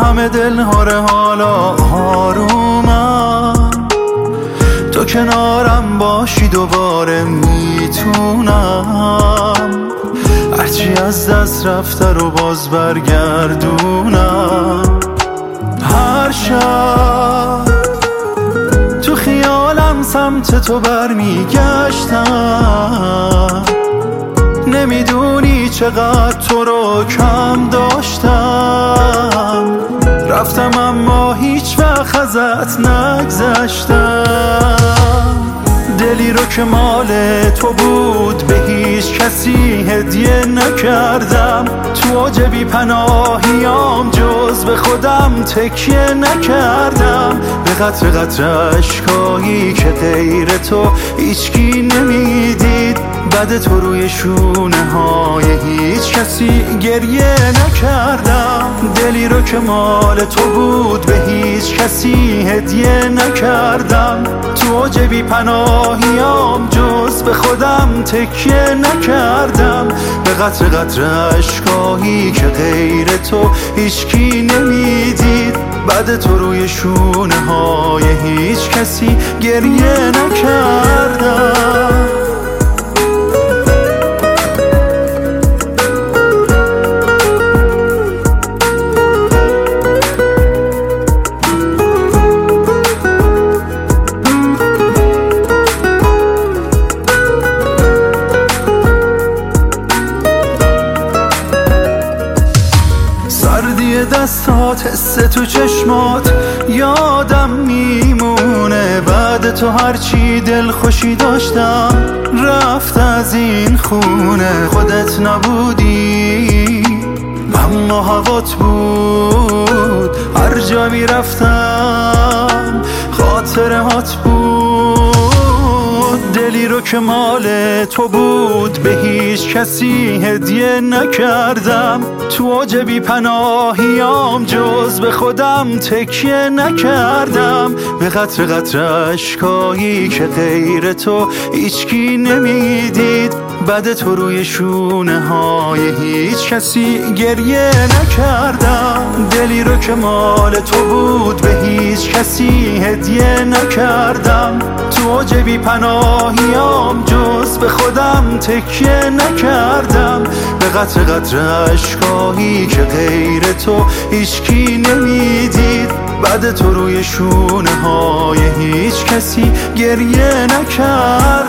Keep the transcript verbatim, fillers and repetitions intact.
همه دلهاره حالا آرومم، تو کنارم باشی دوباره میتونم هرچی از دست رفته رو باز برگردونم. هر شب تو خیالم سمت تو برمیگشتم، نمیدونی چقدر تو رو کم داشتم، رفتم اما هیچ وقت ازت نگذشتم. دلی رو که مال تو بود به هیچ کسی هدیه نکردم، تو اوج بی پناهیام جز به خودم تکیه نکردم. به قطر قطر اشکایی که غیر تو هیچکی نمیدید، بعد تو روی شونه های هیچ کسی گریه نکردم. دلی رو که مال تو بود به هیچ کسی هدیه نکردم، تو اوج بی پناهیام جز به خودم تکیه نکردم. به قطر قطر اشکایی که غیر تو هیچکی نمیدید، بعد تو روی شونه های هیچ کسی گریه نکردم. سردی دستات، حس تو چشمات یادم میمونه، بعد تو هرچی دل خوشی داشتم رفت از این خونه. خودت نبودی اما هوات بود، هر جا میرفتم خاطرهات بود. دلی رو که مال تو بود به هیچ کسی هدیه نکردم، تو اوج بی پناهیام جز به خودم تکیه نکردم. به قطر قطر اشکایی که غیر تو هیچکی نمیدید، بعد تو روی شونه های هیچ کسی گریه نکردم. دلی رو که مال تو بود به هیچ کسی هدیه نکردم، تو اوج بی پناهیام جز به خودم تکیه نکردم. به قطر قطر اشکایی که غیر تو هیچکی نمیدید، بعد تو روی شونه های هیچ کسی گریه نکردم.